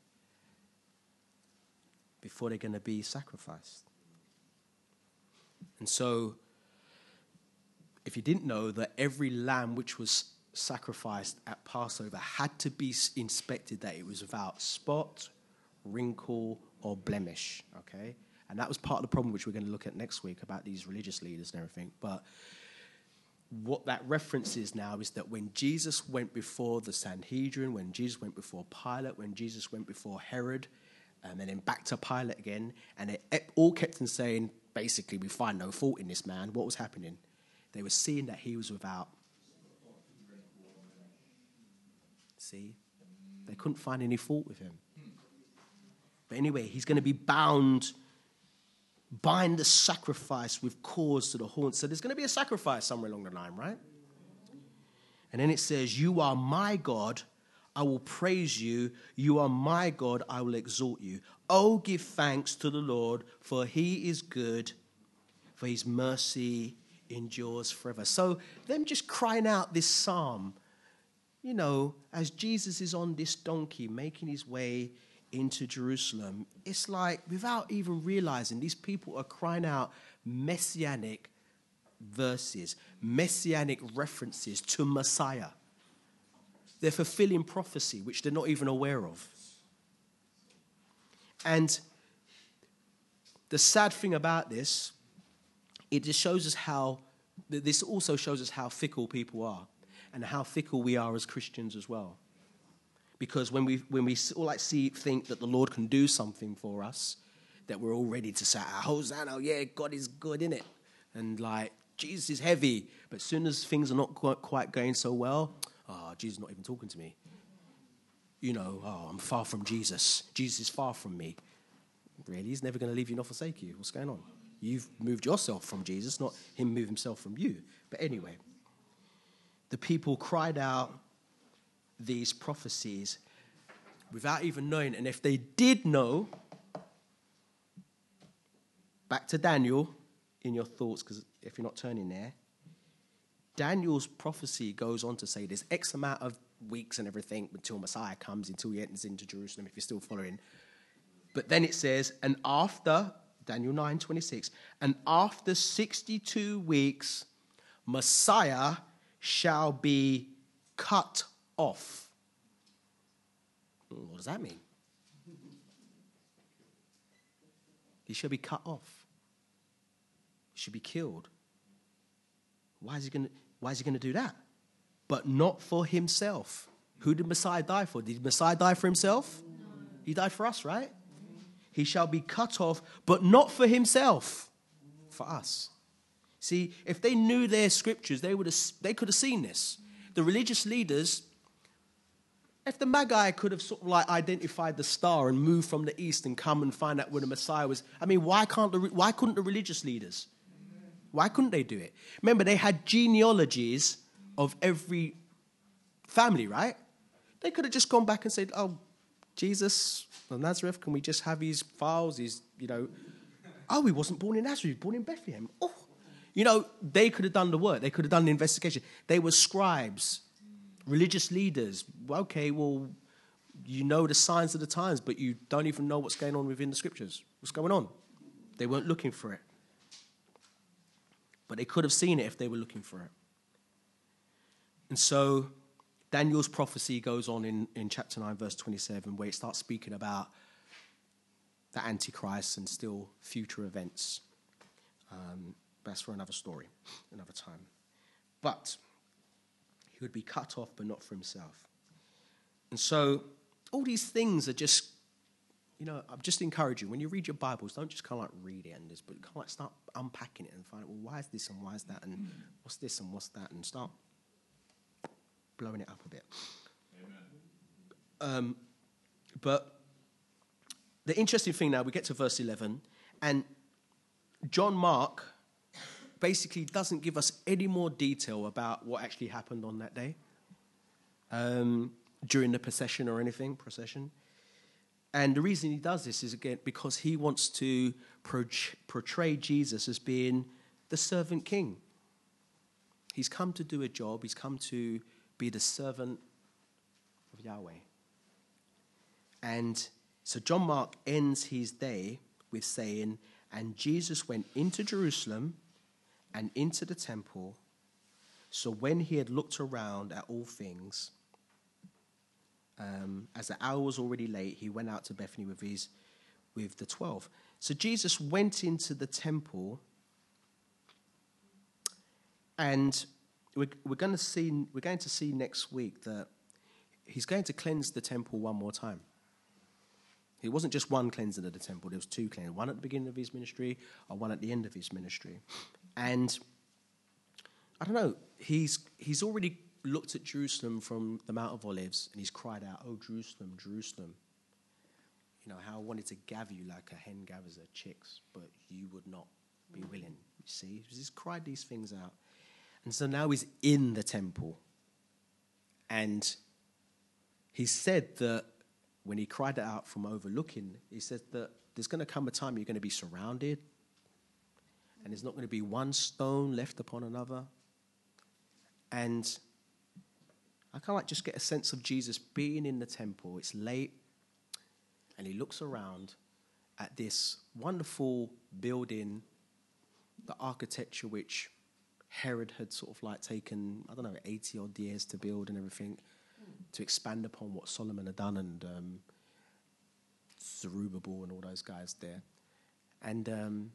Before they're going to be sacrificed. And so, if you didn't know, that every lamb which was sacrificed at Passover had to be inspected that it was without spot, wrinkle, or blemish, okay? And that was part of the problem which we're going to look at next week about these religious leaders and everything. But what that references now is that when Jesus went before the Sanhedrin, when Jesus went before Pilate, when Jesus went before Herod, and then back to Pilate again, and it all kept on saying, basically, we find no fault in this man. What was happening? They were seeing that he was without. See? They couldn't find any fault with him. But anyway, he's going to be bind the sacrifice with cords to the horns. So there's going to be a sacrifice somewhere along the line, right? And then it says, you are my God, I will praise you. You are my God, I will exalt you. Oh, give thanks to the Lord, for he is good, for his mercy endures forever. So them just crying out this psalm, you know, as Jesus is on this donkey making his way into Jerusalem, it's like without even realizing these people are crying out messianic verses, messianic references to Messiah. They're fulfilling prophecy, which they're not even aware of. And the sad thing about this, it just shows us how, this also shows us how fickle people are and how fickle we are as Christians as well. Because when we all think that the Lord can do something for us, that we're all ready to say, Hosanna, yeah, God is good, innit? And like, Jesus is heavy. But as soon as things are not quite going so well, Jesus is not even talking to me. You know, I'm far from Jesus. Jesus is far from me. Really? He's never going to leave you nor forsake you. What's going on? You've moved yourself from Jesus, not him move himself from you. But anyway, the people cried out these prophecies without even knowing. And if they did know, back to Daniel in your thoughts, because if you're not turning there, Daniel's prophecy goes on to say there's X amount of weeks and everything until Messiah comes, until he enters into Jerusalem, if you're still following. But then it says, and after, Daniel 9:26, and after 62 weeks, Messiah shall be cut off. What does that mean? He shall be cut off. He should be killed. Why is he going to do that? But not for himself. Who did Messiah die for? Did Messiah die for himself? No. He died for us, right? He shall be cut off, but not for himself, for us. See, if they knew their scriptures, they could have seen this. The religious leaders, if the Magi could have sort of like identified the star and moved from the east and come and find out where the Messiah was, I mean, why couldn't the religious leaders? Why couldn't they do it? Remember, they had genealogies of every family, right? They could have just gone back and said, oh, Jesus of Nazareth, can we just have his files, he wasn't born in Nazareth, he was born in Bethlehem. Oh, you know, they could have done the work. They could have done the investigation. They were scribes, religious leaders. Okay, well, you know the signs of the times, but you don't even know what's going on within the scriptures. What's going on? They weren't looking for it. But they could have seen it if they were looking for it. And so Daniel's prophecy goes on in chapter 9, verse 27, where it starts speaking about the Antichrist and still future events. That's for another story, another time. But he would be cut off, but not for himself. And so all these things are just, you know, I'm just encouraging you, when you read your Bibles, don't just kind of like read it, but kind of like start unpacking it and find out, well, why is this and why is that, and what's this and what's that, and start blowing it up a bit. Amen. But the interesting thing now, we get to verse 11, and John Mark basically doesn't give us any more detail about what actually happened on that day during the procession or anything. And the reason he does this is, again, because he wants to portray Jesus as being the servant king. He's come to do a job. He's come to be the servant of Yahweh. And so John Mark ends his day with saying, and Jesus went into Jerusalem and into the temple. So when he had looked around at all things, as the hour was already late, he went out to Bethany with the 12. So Jesus went into the temple, and we're going to see next week that he's going to cleanse the temple one more time. It wasn't just one cleansing of the temple, there was two cleansings, one at the beginning of his ministry and one at the end of his ministry. And I don't know, he's already looked at Jerusalem from the Mount of Olives and he's cried out, "Oh, Jerusalem, Jerusalem, you know, how I wanted to gather you like a hen gathers her chicks, but you would not be willing." You see, he's cried these things out. And so now he's in the temple. And he said that when he cried it out from overlooking, he said that there's going to come a time you're going to be surrounded and there's not going to be one stone left upon another. And I kind of like just get a sense of Jesus being in the temple. It's late and he looks around at this wonderful building, the architecture which Herod had sort of like taken, 80 odd years to build and everything, to expand upon what Solomon had done, and Zerubbabel and all those guys there. And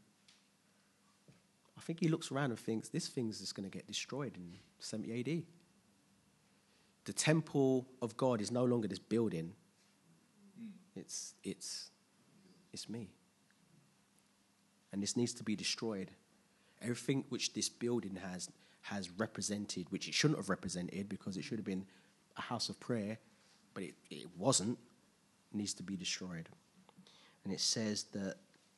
I think he looks around and thinks, this thing's just going to get destroyed in 70 AD. The temple of God is no longer this building. It's me. And this needs to be destroyed. Everything which this building has represented, which it shouldn't have represented because it should have been a house of prayer, but it wasn't, needs to be destroyed. And it says that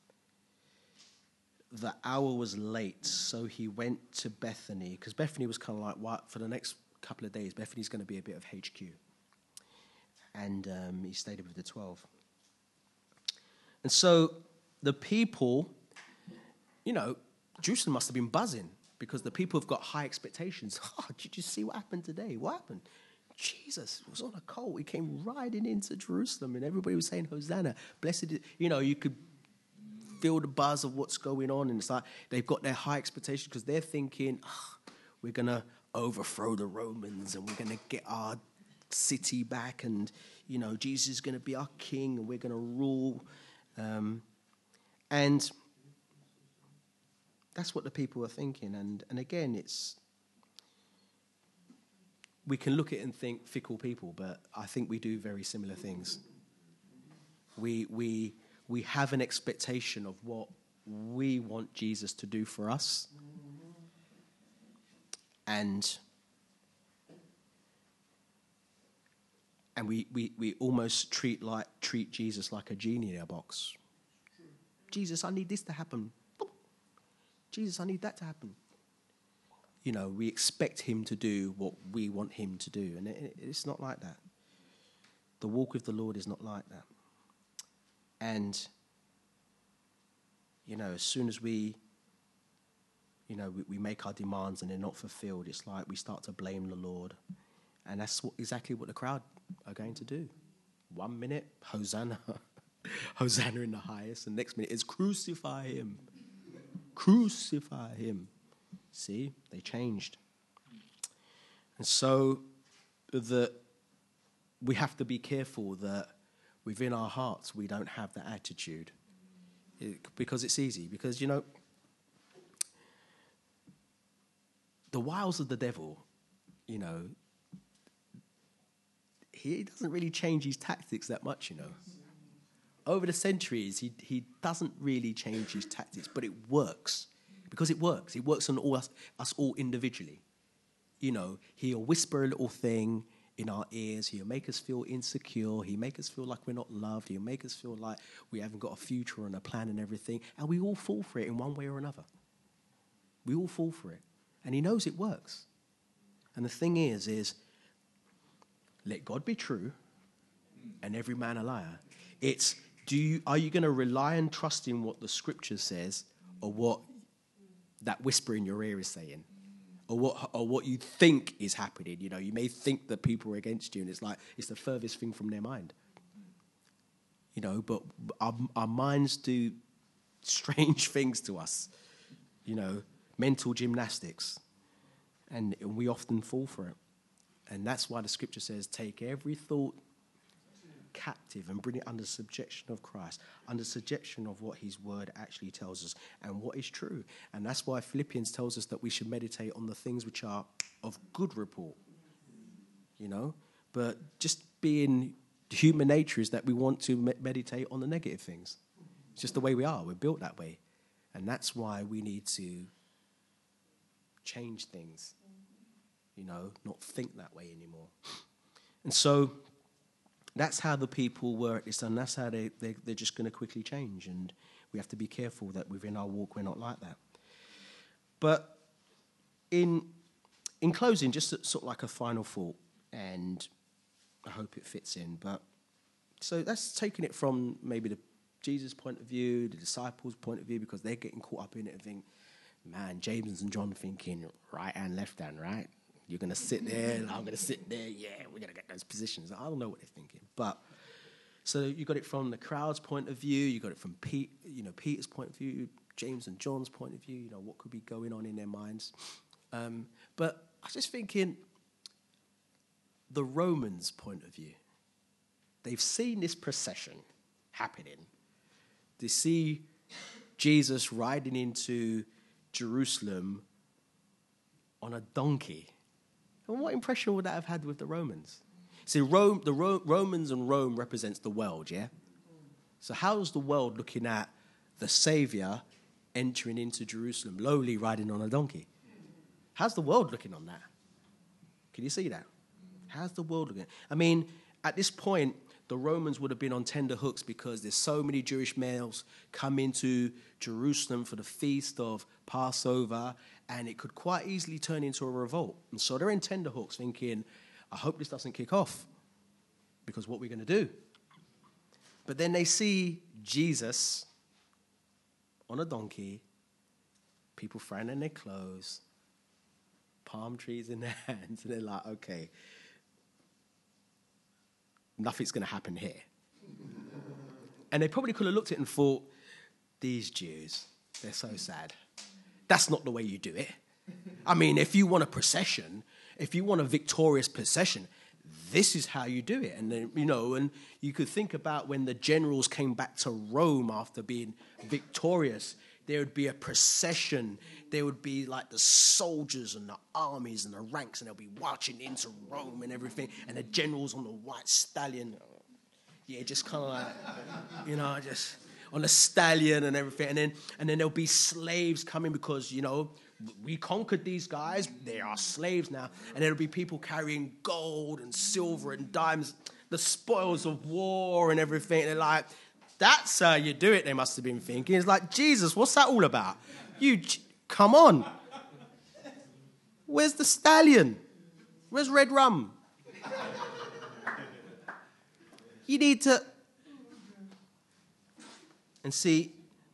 the hour was late, so he went to Bethany, because Bethany was kind of like, what, for the next couple of days, Bethany's going to be a bit of HQ. And he stayed with the 12. And so the people, Jerusalem must have been buzzing because the people have got high expectations. Oh, did you see what happened today? What happened? Jesus was on a colt. He came riding into Jerusalem and everybody was saying, Hosanna, blessed. You could feel the buzz of what's going on. And it's like they've got their high expectations because they're thinking, we're going to overthrow the Romans and we're going to get our city back. And, Jesus is going to be our king and we're going to rule. And that's what the people are thinking. And again, we can look at it and think fickle people, but I think we do very similar things. We have an expectation of what we want Jesus to do for us. And we almost treat Jesus like a genie in a box. Jesus, I need this to happen. Jesus, I need that to happen. We expect him to do what we want him to do. And it's not like that. The walk with the Lord is not like that. And, as soon as we make our demands and they're not fulfilled, it's like we start to blame the Lord. And that's exactly what the crowd are going to do. 1 minute, Hosanna. Hosanna in the highest. And next minute is crucify him. Crucify him. See, they changed. And so we have to be careful that within our hearts we don't have that attitude. Because it's easy. Because, the wiles of the devil, he doesn't really change his tactics that much, Over the centuries, he doesn't really change his tactics, but it works. Because it works. It works on us all individually. He'll whisper a little thing in our ears. He'll make us feel insecure. He'll make us feel like we're not loved. He'll make us feel like we haven't got a future and a plan and everything. And we all fall for it in one way or another. We all fall for it. And he knows it works. And the thing is let God be true and every man a liar. Are you going to rely and trust in what the scripture says or what that whisper in your ear is saying, or what you think is happening? You may think that people are against you, and it's like it's the furthest thing from their mind. But our minds do strange things to us. Mental gymnastics, and we often fall for it. And that's why the scripture says, take every thought captive and bring it under subjection of Christ, under subjection of what his word actually tells us and what is true. And that's why Philippians tells us that we should meditate on the things which are of good report, you know. But just being human nature is that we want to meditate on the negative things. It's just the way we are. We're built that way. And that's why we need to change things, you know, not think that way anymore. And so that's how the people were at this, and that's how they're just going to quickly change. And we have to be careful that within our walk we're not like that. But in closing, just sort of like a final thought, and I hope it fits in. But so that's taking it from maybe the Jesus' point of view, the disciples' point of view, because they're getting caught up in it and think, man, James and John thinking right hand, left hand, right? You're going to sit there, and I'm going to sit there. Yeah, we're going to get those positions. I don't know what they're thinking. But so you got it from the crowd's point of view. You got it from Peter's point of view, James and John's point of view. You know, what could be going on in their minds. But I was just thinking, the Romans' point of view. They've seen this procession happening. They see Jesus riding into Jerusalem on a donkey. And what impression would that have had with the Romans? See, Romans and Rome represents the world, yeah? So how's the world looking at the Saviour entering into Jerusalem, lowly riding on a donkey? How's the world looking on that? Can you see that? How's the world looking? I mean, at this point, the Romans would have been on tender hooks because there's so many Jewish males come into Jerusalem for the feast of Passover, and it could quite easily turn into a revolt. And so they're in tender hooks thinking, I hope this doesn't kick off, because what we're going to do. But then they see Jesus on a donkey, people throwing in their clothes, palm trees in their hands, and they're like, okay, nothing's going to happen here. And they probably could have looked at it and thought, these Jews, they're so sad. That's not the way you do it. I mean, if you want a procession, if you want a victorious procession, this is how you do it. And then, you know, and you could think about when the generals came back to Rome after being victorious, there would be a procession. There would be like the soldiers and the armies and the ranks, and they'll be marching into Rome and everything. And the generals on the white stallion, yeah, just kind of like, you know, just on the stallion and everything. And then there'll be slaves coming because, you know, we conquered these guys. They are slaves now. And there'll be people carrying gold and silver and diamonds, the spoils of war and everything. And they're like, that's how you do it, they must have been thinking. It's like, Jesus, what's that all about? Come on. Where's the stallion? Where's red rum? You need to... And see,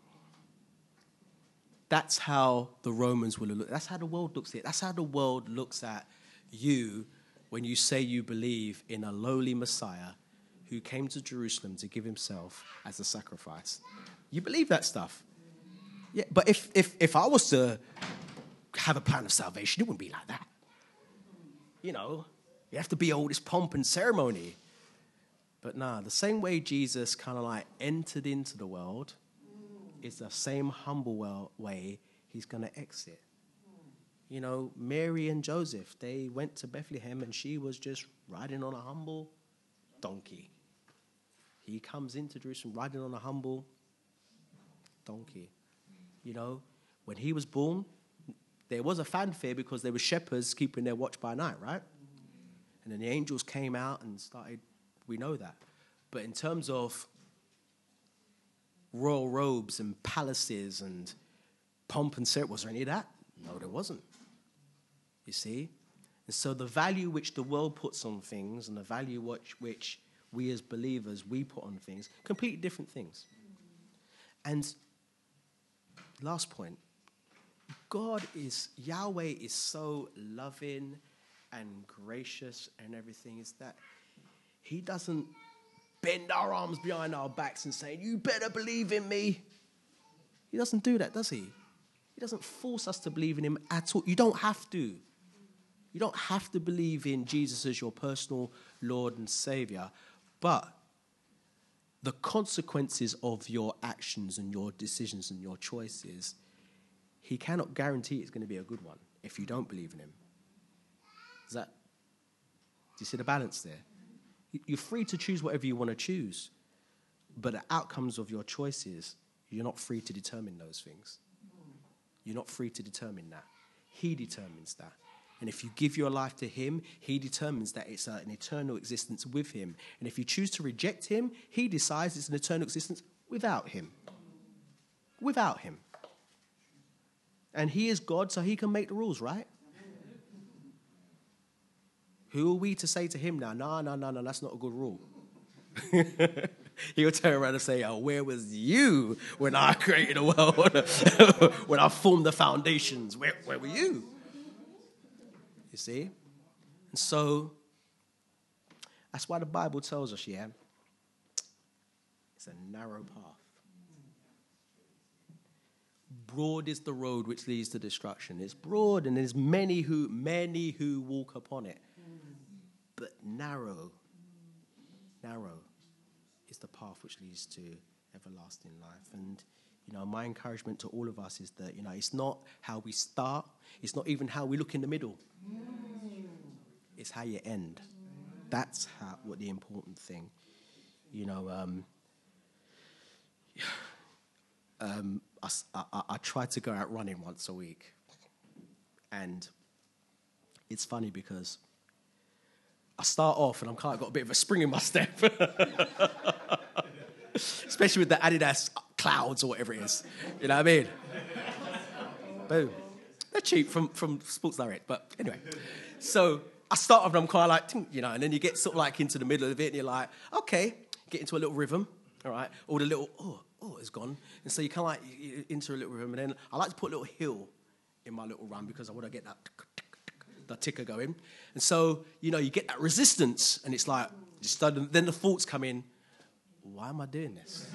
that's how the Romans will look. That's how the world looks at it. That's how the world looks at you when you say you believe in a lowly Messiah who came to Jerusalem to give himself as a sacrifice. You believe that stuff. Yeah, but if I was to have a plan of salvation, it wouldn't be like that. You know, you have to be all this pomp and ceremony. But nah, the same way Jesus kind of like entered into the world is the same humble way he's going to exit. You know, Mary and Joseph, they went to Bethlehem and she was just riding on a humble donkey. He comes into Jerusalem riding on a humble donkey. You know, when he was born, there was a fanfare because there were shepherds keeping their watch by night, right? And then the angels came out and started, we know that. But in terms of royal robes and palaces and pomp and ceremony, was there any of that? No, there wasn't. You see? And so the value which the world puts on things and the value which we as believers, we put on things, completely different things. And last point, Yahweh is so loving and gracious and everything, is that he doesn't bend our arms behind our backs and say, you better believe in me. He doesn't do that, does he? He doesn't force us to believe in him at all. You don't have to. You don't have to believe in Jesus as your personal Lord and Savior. But the consequences of your actions and your decisions and your choices, he cannot guarantee it's going to be a good one if you don't believe in him. Do you see the balance there? You're free to choose whatever you want to choose, but the outcomes of your choices, you're not free to determine those things. You're not free to determine that. He determines that. And if you give your life to him, he determines that it's an eternal existence with him. And if you choose to reject him, he decides it's an eternal existence without him. Without him. And he is God, so he can make the rules, right? Who are we to say to him now, no, that's not a good rule? He'll turn around and say, oh, where was you when I created the world? When I formed the foundations, where were you? You see? And so, that's why the Bible tells us, yeah, it's a narrow path. Broad is the road which leads to destruction. It's broad, and there's many who walk upon it. But narrow is the path which leads to everlasting life. And, my encouragement to all of us is that, it's not how we start. It's not even how we look in the middle. It's how you end. That's what the important thing. I try to go out running once a week. And it's funny because I start off and I'm kind of got a bit of a spring in my step. Especially with the Adidas Clouds or whatever it is. You know what I mean? Boom. They're cheap from Sports Direct, but anyway. So I start off and I'm kind of like, and then you get sort of like into the middle of it and you're like, okay, get into a little rhythm, all right? Or the little, it's gone. And so you kind of like into a little rhythm, and then I like to put a little hill in my little run because I want to get that ticker going. And so, you get that resistance, and it's like, then the thoughts come in, why am I doing this?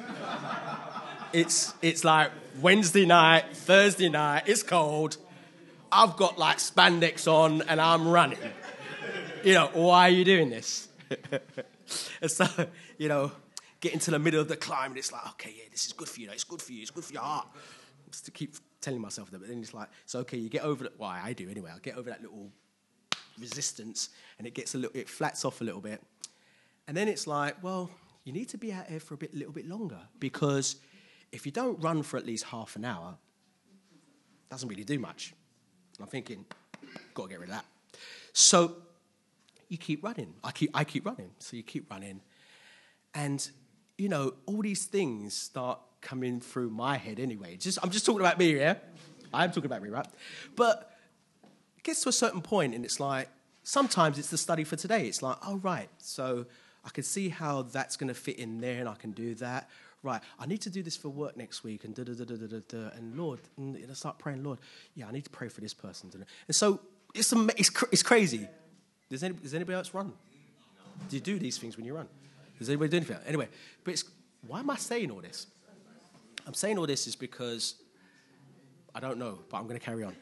It's like Wednesday night, Thursday night, it's cold, I've got like spandex on, and I'm running. Why are you doing this? And so, get into the middle of the climb, and it's like, okay, yeah, this is good for you, it's good for you, it's good for your heart. Just to keep telling myself that, but then it's like, so okay, you get over that. Well, I do anyway. I get over that little resistance, and it flats off a little bit, and then it's like, well, you need to be out here for a little bit longer, because if you don't run for at least half an hour, it doesn't really do much. And I'm thinking, got to get rid of that. So you keep running. I keep running. So you keep running, and all these things start coming through my head anyway. I'm just talking about me, yeah? I am talking about me, right? But it gets to a certain point, and it's like, sometimes it's the study for today. It's like, oh, right, so I can see how that's going to fit in there, and I can do that. Right, I need to do this for work next week, and da-da-da-da-da-da. And Lord, and I start praying, Lord, yeah, I need to pray for this person. And so it's crazy. Does anybody else run? Do you do these things when you run? Does anybody do anything? Anyway, but why am I saying all this? I'm saying all this is because I don't know, but I'm going to carry on.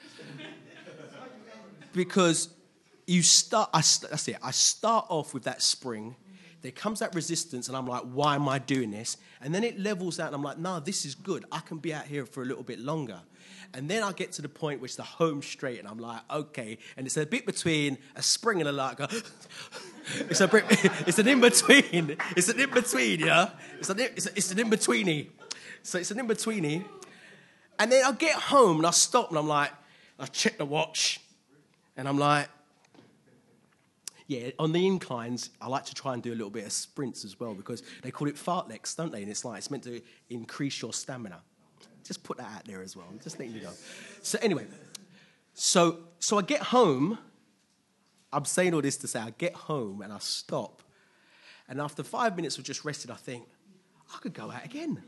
Because I start off with that spring. There comes that resistance, and I'm like, why am I doing this? And then it levels out, and I'm like, no, this is good. I can be out here for a little bit longer. And then I get to the point where it's the home straight, and I'm like, okay. And it's a bit between a spring and a like. It's an in-between. It's an in-between, yeah? It's an in-betweeny. So it's an in-betweeny. And then I get home, and I stop, and I'm like, I check the watch, and I'm like, yeah, on the inclines, I like to try and do a little bit of sprints as well, because they call it fartleks, don't they? And it's meant to increase your stamina. Just put that out there as well. I'm just letting you know. So anyway, so I get home. I'm saying all this to say I get home and I stop. And after 5 minutes of just resting, I think, I could go out again.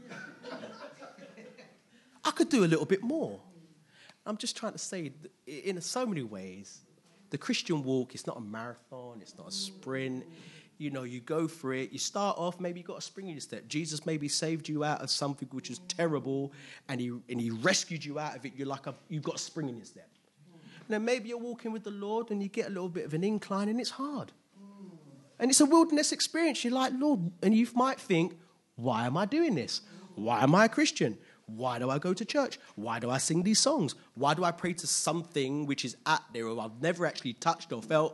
I could do a little bit more. I'm just trying to say, in so many ways, the Christian walk, it's not a marathon, it's not a sprint. You go for it. You start off, maybe you got a spring in your step. Jesus maybe saved you out of something which was terrible, and he rescued you out of it. You've got a spring in your step. And then maybe you're walking with the Lord, and you get a little bit of an incline, and it's hard. And it's a wilderness experience. You're like, Lord, and you might think, Why am I doing this? Why am I a Christian? Why do I go to church? Why do I sing these songs? Why do I pray to something which is out there or I've never actually touched or felt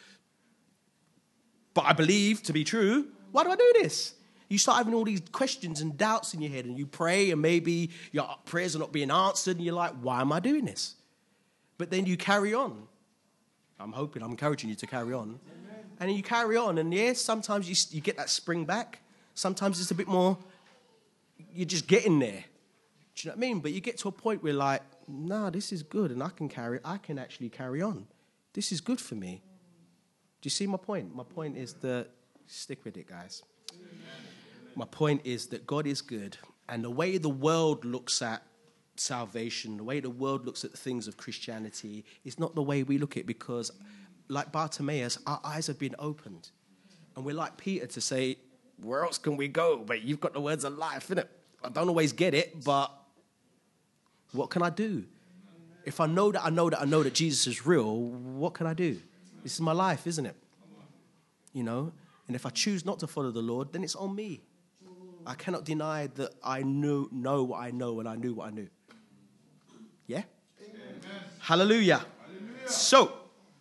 but I believe to be true? Why do I do this? You start having all these questions and doubts in your head and you pray and maybe your prayers are not being answered and you're like, why am I doing this? But then you carry on. I'm encouraging you to carry on. Amen. And then you carry on and sometimes you get that spring back. Sometimes it's a bit more, you're just getting there. Do you know what I mean? But you get to a point where like, nah, this is good and I can actually carry on. This is good for me. Do you see my point? My point is that, stick with it, guys. My point is that God is good, and the way the world looks at salvation, the way the world looks at the things of Christianity is not the way we look at it, because like Bartimaeus, our eyes have been opened. And we're like Peter to say, where else can we go? But you've got the words of life, innit? I don't always get it, but what can I do? If I know that Jesus is real, what can I do? This is my life, isn't it? You know? And if I choose not to follow the Lord, then it's on me. I cannot deny that I know what I know and I knew what I knew. Yeah? Amen. Hallelujah. Hallelujah.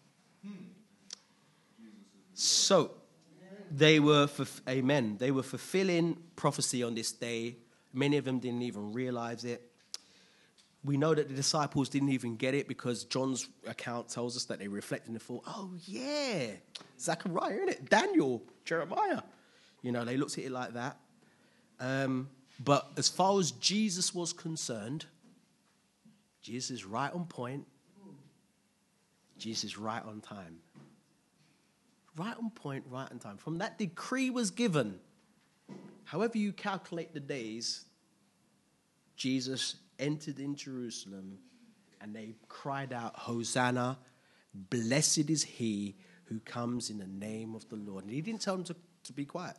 So they were, they were fulfilling prophecy on this day. Many of them didn't even realize it. We know that the disciples didn't even get it because John's account tells us that they reflected and thought, oh, yeah, Zechariah, isn't it? Daniel, Jeremiah. You know, they looked at it like that. But as far as Jesus was concerned, Jesus is right on point. Jesus is right on time. Right on point, right on time. From that decree was given, however you calculate the days, Jesus entered in Jerusalem and they cried out, Hosanna, blessed is he who comes in the name of the Lord. And he didn't tell them to be quiet.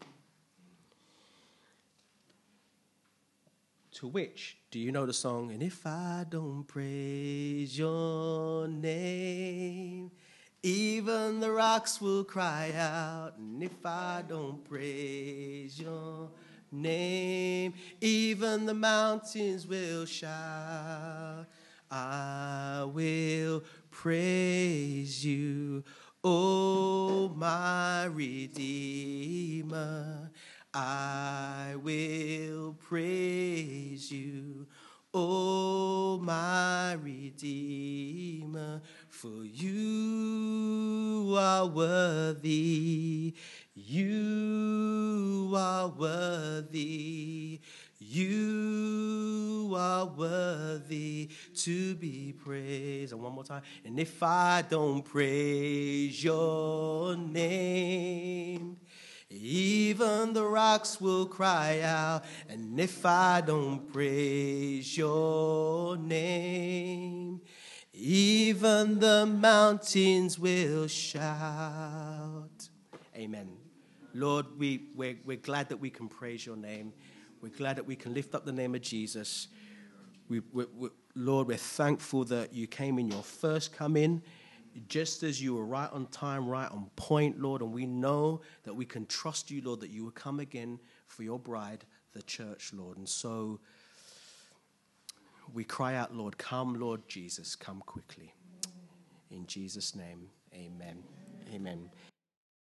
To which, do you know the song? And if I don't praise your name, even the rocks will cry out. And if I don't praise your name, even the mountains will shout. I will praise you, oh my Redeemer. I will praise you, oh my Redeemer, for you are worthy, you are worthy, you are worthy to be praised. And one more time. And if I don't praise your name, even the rocks will cry out. And if I don't praise your name, even the mountains will shout. Amen. Lord, we're glad that we can praise your name. We're glad that we can lift up the name of Jesus. Lord, we're thankful that you came in your first coming, just as you were right on time, right on point, Lord. And we know that we can trust you, Lord, that you will come again for your bride, the church, Lord. And so we cry out, Lord, come, Lord Jesus, come quickly. In Jesus' name, amen. Amen.